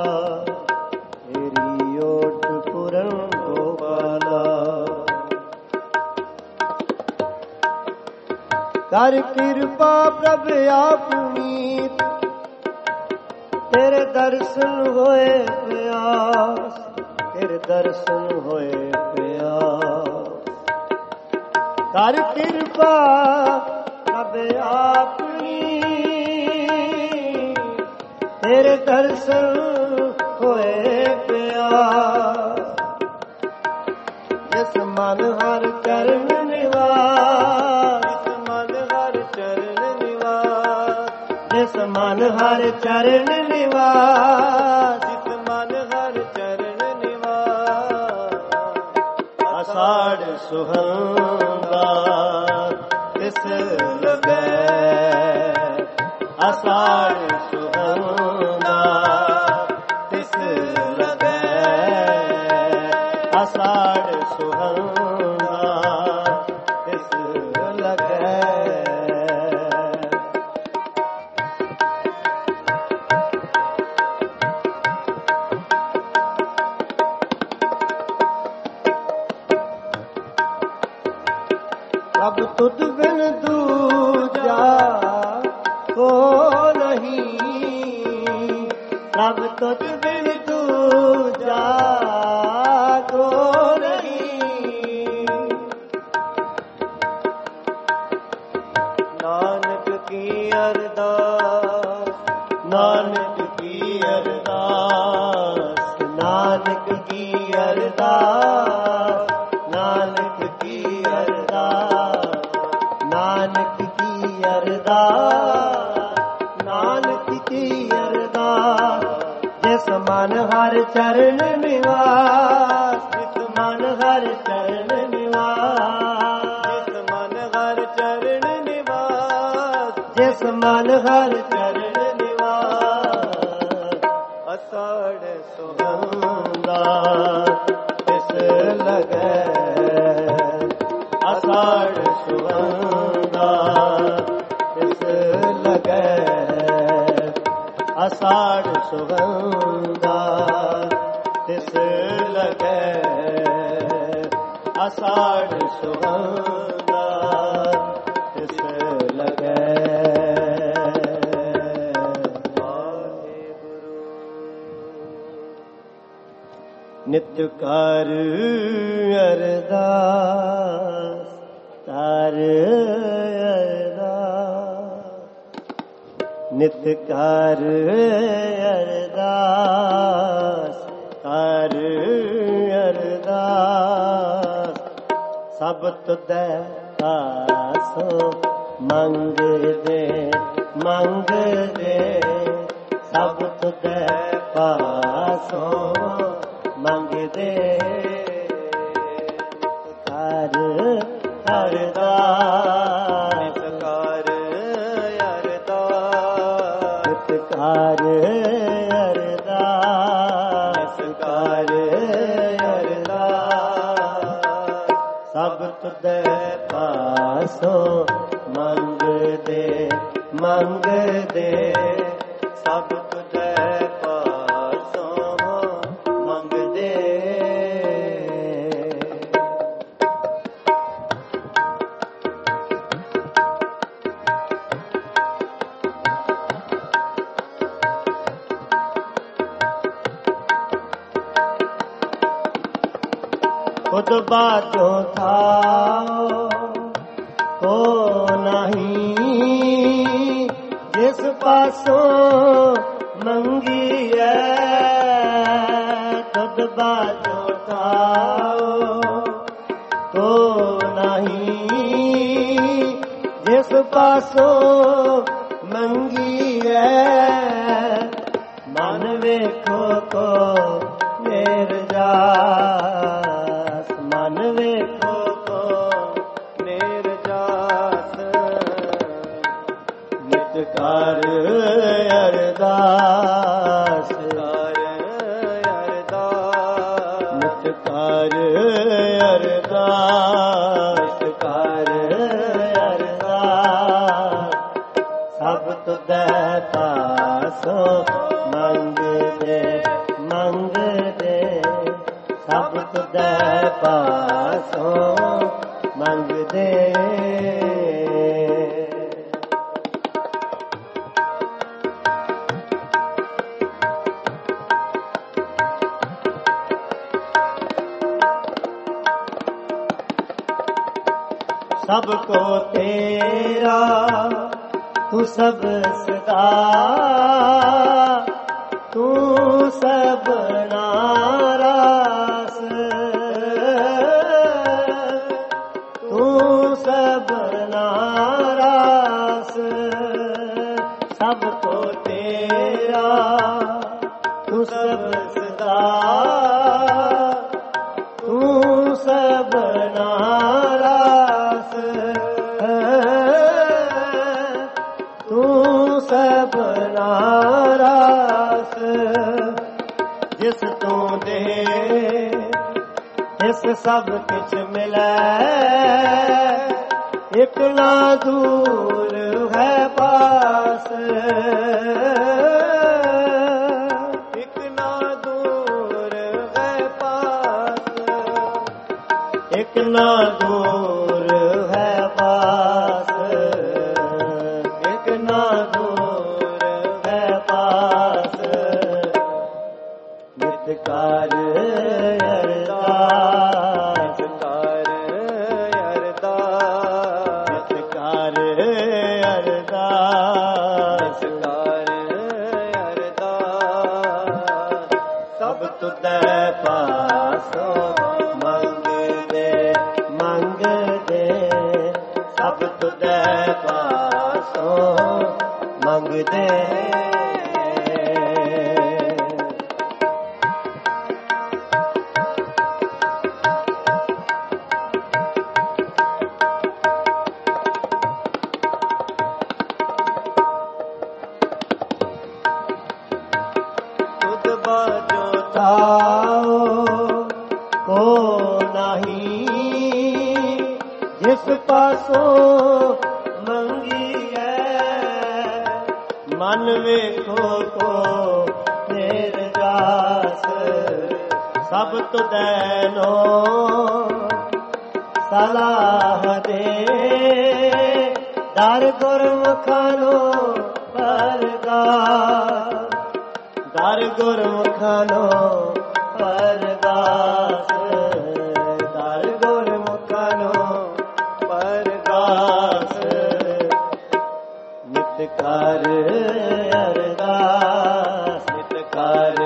ਤੇਰੀ ਓਟ ਪੁਰਨ ਗੋਪਾਲਾ ਕਰ ਕਿਰਪਾ ਪ੍ਰਭ ਆਪਣੀ ਤੇਰੇ ਦਰਸ਼ਨ ਹੋਏ ਪਿਆਸ ਤੇਰੇ ਦਰਸ਼ਨ ਹੋਏ ਪਿਆਸ ਕਰ ਕਿਰਪਾ ਪ੍ਰਭ ਆਪਣੀ ਤੇਰੇ ਦਰਸ਼ਨ ਹੋਏ ਪਿਆਸ ਜਿਸ ਮਨ ਹਰ ਚਰਨ ਨਿਵਾਸ ਜਿਸ ਮਨ ਹਰ ਚਰਨ ਨਿਵਾਸ ਜਿਸ ਮਨ ਹਰ ਚਰਨ ਨਿਵਾਸ ਅਸਾੜ ਸੁਹੰਦਾ ਤਿਸ ਲਗੈ ਅਸਾੜ ਸੁਹੰਦਾ ਤਿਸ ਲਗੈ ਅਸਾੜ ਸੁਹੰਦਾ ਤਿਸ ਲਗੈ ਪ੍ਰਭ ਤੁਧ ਬਿਨ ਦੂਜਾ ਕੋ ਨਹੀਂ ਪ੍ਰਭ ਤੁਧ ਬਿਨ ਦੂਜਾ ਕੋ ਨਹੀਂ ਨਾਨਕ ਕੀ ਅਰਦਾਸ ਨਾਨਕ ਕੀ ਅਰਦਾਸ ਨਾਨਕ ਕੀ ਅਰਦਾਸ ਨਾਨਕ ਕੀ ਅਰਦਾਸ ਨਾਨਕ ਕੀ ਅਰਦਾਸ ਨਾਨਕ ਕੀ ਅਰਦਾਸ ਜਿਸ ਮਨ ਹਰ ਚਰਨ ਨਿਵਾਸ ਜਿਸ ਮਨ ਹਰ ਚਰਨ ਨਿਵਾਸ ਜਿਸ ਮਨ ਹਰ ਚਰਨ ਨਿਵਾਸ ਜਿਸ ਮਨ ਹਰ ਚਰਨ ਨਿਵਾਸ ਅਸਾੜ ਸੁਹੰਦਾ ਤਿਸ ਲਗੈ ਅਸਾੜ ਸੁਹੰਦਾ ਤਿਸ ਲਗੈ ਅਸਾੜ ਸੁਹੰਦਾ ਤਿਸ ਲਗੈ ਅਸਾੜ ਸੁਹੰਦਾ ਤਿਸ ਲਗੈ ਨਿਤ ਕਰ ਅਰਦਾਸ ਕਰ ਅਰਦਾਸ ਨਿਤ ਕਰ ਅਰਦਾਸ ਕਰ ਅਰਦਾਸ ਸਭ ਤੁਧੈ ਆਸੋ ਮੰਗਦੇ ਮੰਗਦੇ ਸਭ ਤੁਧੈ ਪਾਸੋ ਮੰਗਦੇ ਕਰ ਅਰਦਾਸ ਕਰ ਅਰਦਾਸ ਕਰ ਅਰਦਾਸ ਕਰ ਅਰਦਾਸ ਸਭ ਤੁਧੈ ਪਾਸੋ ਮੰਗਦੇ ਮੰਗਦੇ ਸਭ ਤੁਧੈ ਪਾਸੋਂ ਮੰਗਦੇ ਖੁਦ ਬਾਝੋਂ ਥਾਓ ਕੋ ਨਹੀਂ ਜਿਸ ਪਾਸੋਂ ਮੰਗੀਐ ਖੁਦ ਬਾਝੋਂ ਥਾਓ ਕੋ ਨਹੀਂ ਜਿਸ ਪਾਸੋਂ ਮੰਗੀਐ ਮਨ ਵੇਖੋ ਕੋ ਨਿਰਜਾਸ ਮਨ ਵੇਖੋ ਕੋ ਨਿਰਜਾਸ ਕਰ ਅਰਦਾਸ ਨਿਤ ਕਰ ਅਰਦਾਸ ਕਰ ਅਰਦਾਸ ਸਭ ਤੁਧੈ ਪਾਸੋਂ ਮੰਗਦੇ ਮੰਗਦੇ ਸਭ ਤੁਧੈ ਪਾਸੋਂ ਮੰਗਦੇ ਸਭ ਕੋ ਤੇਰਾ ਤੂੰ ਸਭ ਸਦਾ ਤੂੰ ਸਭਨਾ ਰਾਸ ਤੂੰ ਸਭਨਾ ਰਾਸ ਸਭ ਕੋ ਤੇਰਾ ਤੂੰ ਸਭ ਸਦਾ ਤੂੰ ਸਭਨਾ ਤੂੰ ਸਭਨਾ ਰਾਸ ਜਿਸ ਤੂੰ ਦੇ ਇਸ ਸਭ ਕਿਛ ਮਿਲੈ ਇਕ ਨਾ ਦੂਰ ਹੈ ਪਾਸ ਇਕ ਨਾ ਦੂਰ ਹੈ ਪਾਸ ਇਕ ਨਾ ਦੂਰ ਹੈ ਪਾਸ ਇਕ ਨਾ ਦੂਰ ਹੈ ਪਾਸ ਨਿਤ ਕਰ ਅਰਦਾਸ ਕਰ ਅਰਦਾਸ ਨਿਤ ਕਰ ਅਰਦਾਸ ਕਰ ਅਰਦਾਸ ਸਭ ਤੁਧੈ ਪਾਸੋਂ ਮੰਗਦੇ ਮੰਗਦੇ ਸਭ ਤੁਧੈ ਪਾਸੋਂ ਮੰਗਦੇ ਤੁਧ ਬਾਝੋ ਥਾਓ ਕੋ ਨਹੀਂ ਜਿਸ ਪਾਸੋਂ ਮਨ ਵੇਖੋ ਕੋ ਨਿਰਜਾਸ ਸਭ ਤੁਧੈਨੋ ਸਲਾਹ ਦੇ ਦਰ ਗੁਰਮੁਖਾਂ ਨੂੰ ਪਰਗਾਸ ਦਰ ਗੁਰਮੁਖਾਂ ਨੂੰ ਪਰਗਾਸ ਦਰ ਗੁਰਮੁਖਾਂ ਨੂੰ ਪਰਗਾਸ ਨਿਤ ਕਰ ਅਰਦਾਸ ਨਿਤ ਕਰ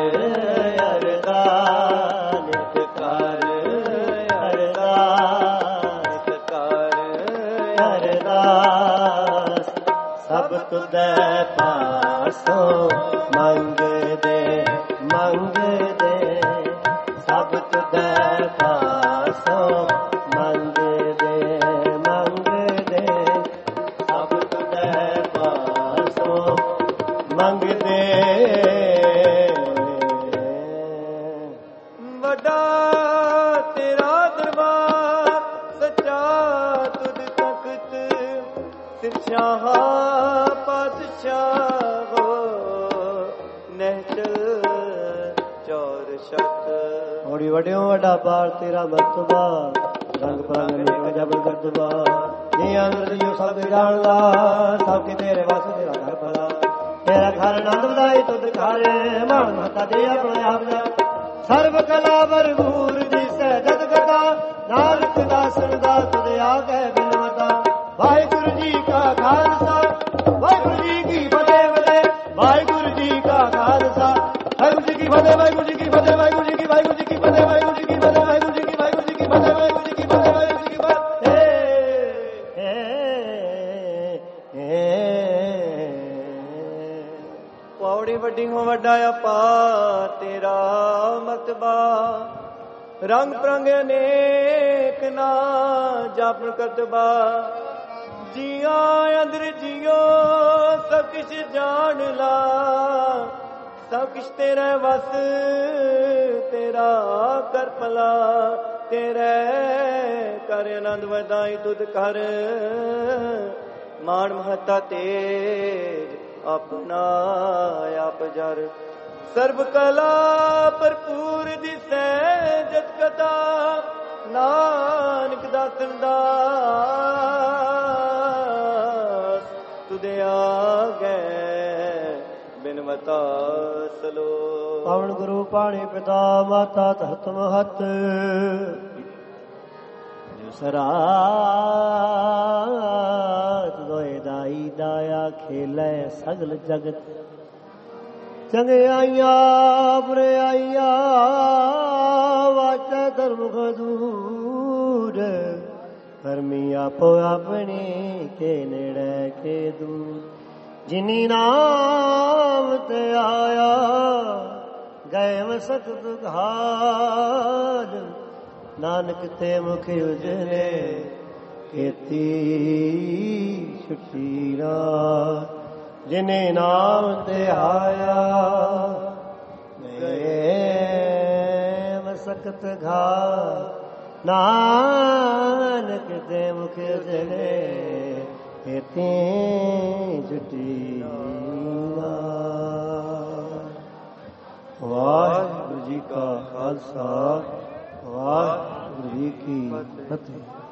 ਅਰਦਾਸ ਨਿਤ ਕਰ ਅਰਦਾਸ ਨਿਤ ਕਰ ਅਰਦਾਸ ਸਭ ਤੁਧੈ ਪਾਸੋਂ ਮੰਗਦੇ ਮੰਗਦੇ ਸਭ ਤੁਧੈ ਪਾਸੋਂ ਮੰਗਦੇ ਮੰਗਦੇ ਸਭ ਤੁਧੈ ਪਾਸੋਂ ਮੰਗਦੇ ਵੱਡਾ ਤੇਰਾ ਦਰਬਾਰ ਸੱਚਾ ਤੁਧ ਤਖਤ ਸਿਰਸ਼ਾਹ ਪਾਤਸ਼ਾਹ ਨਹਿਚਲ ਚੌਰ ਸ਼ਤ ਹੋੜੀ ਵਡਿਓ ਵੱਡਾ ਪਾਰ ਤੇਰਾ ਮਰਤਬਾ ਰੰਗ ਪਰੰਗ ਨਿਕ ਜਬਲ ਕਰਦਵਾ ਜੇ ਅੰਦਰ ਜੀਓ ਸਭ ਜਾਣਦਾ ਸਭ ਕੀ ਤੇਰੇ ਵਸ ਤੇਰਾ ਘਰ ਭਲਾ ਤੇਰਾ ਘਰ ਆਨੰਦ ਵਧਾਈ ਤੁਧ ਖਾਰੇ ਮਨ ਮਤਾ ਦੇ ਆਪਣੇ ਆਪ ਦਾ ਸਰਬ ਕਲਾ ਭਰਪੂਰ ਦੀ ਸਹਿਜਤ ਕਥਾ ਨਾਨਕ ਦਾਸਨ ਦਾ ਤੁਧ ਆਗੇ ਬਿਨਵਤਾ ਵਾਹਿਗੁਰੂ ਜੀ ਕਾ ਖਾਲਸਾ ਵਾਹਿਗੁਰੂ ਜੀ ਕੀ ਫਤਿਹ ਫਤਿਹ ਵਾਹਿਗੁਰੂ ਜੀ ਕਾ ਖਾਲਸਾ ਵਾਹਿਗੁਰੂ ਜੀ ਕੀ ਫਤਿਹ ਵਾਹਿਗੁਰੂ ਜੀ ਕੀ ਫਤਿਹ ਵਾਹਿਗੁਰੂ ਜੀ ਕੀ ਵਾਹਿਗੁਰੂ ਜੀ ਕੀ ਫਤਿਹ ਵਾਹਿਗੁਰੂ ਜੀ ਕੀ ਫਤਿਹ ਵਾਹਿਗੁਰੂ ਜੀ ਕੀ ਵਾਹਿਗੁਰੂ ਜੀ ਕੀ ਫਤਿਹ ਵਾਹਿਗੁਰੂ ਜੀ ਕੀ ਫਤਿਹ ਵਾਹਿਗੁਰੂ ਜੀ ਕੀ ਫਤਿਹ ਪੌੜੀ ਵੱਡੀ ਹੋ ਵੱਡਾ ਆਪਾ ਤੇਰਾ ਮਤਬਾ ਰੰਗ ਪ੍ਰੰਗ ਅਨੇਕ ਨਾ ਜਾਪਨ ਕਰਤਬਾ ਜੀਆਂ ਅੰਦਰ ਜੀਓ ਸਭ ਕਿਛ ਜਾਣ ਲਾ, ਸਭ ਕਿਛ ਤੇਰੇ ਵਸ, ਤੇਰਾ ਕਰ ਭਲਾ, ਤੇਰੇ ਕਰ ਆਨੰਦ ਵਧਾਈ ਤੁਧ ਕਰ, ਮਾਣ ਮਹਤਾ ਤੇਜ ਆਪਣਾ ਆਪ ਜਰ, ਸਰਬ ਕਲਾ ਭਰਪੂਰ ਦਿਸੈ ਜਤ ਕਥਾ, ਨਾਨਕ ਦਾਸਨ ਦਾਸ ਤੁਧੇ ਆਗੇ ਬਿਨਵਤਾ ਸਲੋ। ਪਵਨ ਗੁਰੂ ਪਾਣੀ ਪਿਤਾ ਮਾਤਾ ਧਰਤ ਮਹਤ, ਜੋ ਸਰਾਤ ਦੋਏ ਦਾਈ ਦਾਇਆ ਖੇਲੇ ਸਗਲ ਜਗਤ, ਚੰਗਿਆਈਆਂ ਬੁਰਿਆਈਆਂ ਵਾਚੈ ਧਰਮ ਖਦੂਰ, ਧਰਮੀ ਆਪੋ ਆਪਣੇ ਕੇ ਨੇੜੇ ਕੇ ਦੂਰ, ਜਿਨੀ ਨਾਮ ਤੇ ਆਇਆ ਗਏ ਮਸਕਤ ਘਾਲ, ਨਾਨਕ ਤੇ ਮੁਖ ਉਜਲੇ ਕੀਤੀ ਛੁੱਟੀ ਰਾਤ, ਜਿਨੇ ਨਾਮ ਤੇ ਆਇਆ ਗਏ ਮਸਕਤ ਘਾਲ, ਨਾਨਕ ਤੇ ਮੁਖ ਉਜਲੇ ਕੀਤੀ ਛੁੱਟੀ ਰਾਤ। ਵਾਹਿਗੁਰੂ ਜੀ ਕਾ ਖਾਲਸਾ, ਵਾਹਿਗੁਰੂ ਜੀ ਕੀ ਫਤਿਹ।